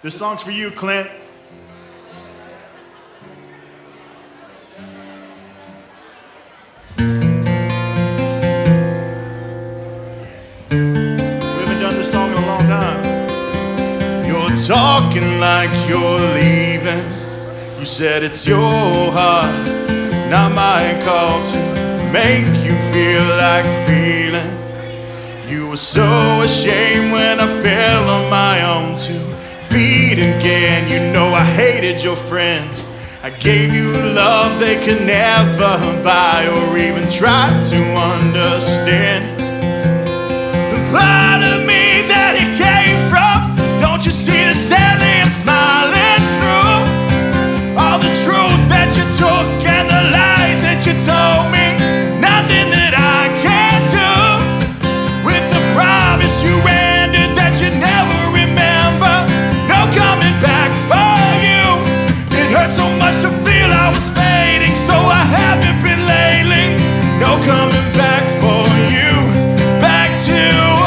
This song's for you, Clint. We haven't done this song in a long time. You're talking like you're leaving. You said it's your heart, not my call to make you feel like feeling. You were so ashamed when I fell on my own 2 feet again. You know I hated your friends. I gave you love they could never buy or even try to understand. The part of me that it came from, don't you see the sadly I'm smiling through all the truth that you took and the lies that you told me. Nothing that I can do with the promise you rendered that you never remember. No coming back for you. It hurts so much to feel I was fading, so I haven't been lately. No coming back for you. Back to,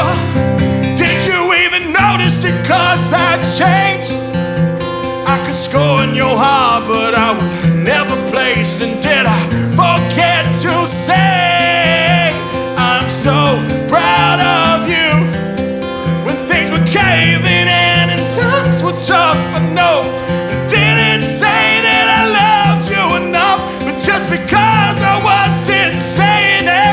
did you even notice it? 'Cause I changed. I could score in your heart, but I would never place. And did I forget to say I'm so proud of you? When things were caving in and times were tough, I know I didn't say that I loved you enough. But just because I wasn't saying it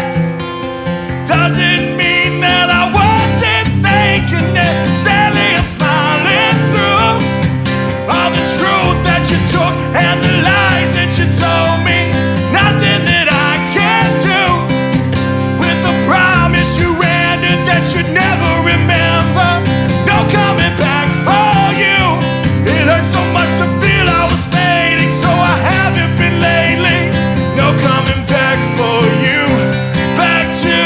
doesn't mean that I wasn't thinking it. Sadly I'm smiling through all the truth that you took and the lies that you told me. Nothing that I can do with the promise you rendered that you'd never remember. No coming back for you. It hurts so much to feel I was fading, so I haven't been lately. No coming back for you. Back to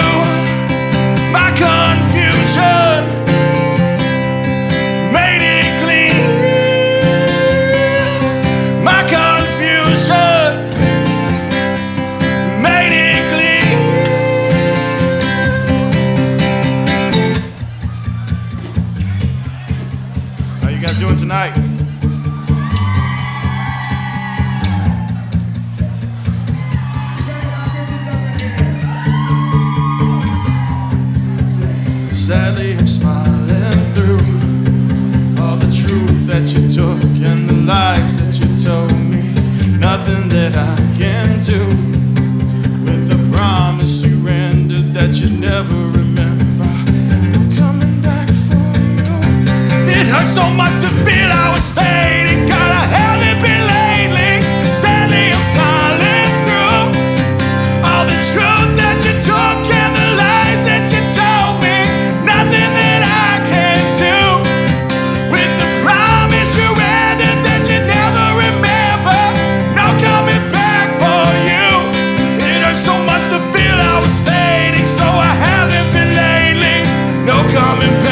my confusion. Made it clean. My confusion made it clean. How you guys doing tonight? Sadly, I'm smiling through all the truth that you took and the lies that you told me. Nothing that I can do with the promise you rendered that you never remember. I'm coming back for you. It hurts so much to feel I was fading. God, I haven't been lately. Sadly, I'm smiling through all the truth that you took and the lies that you told me. Nothing that I can do with the promise you rendered that you never remember. No coming back for you. It hurts so much to feel I was fading, so I haven't been lately. No coming back.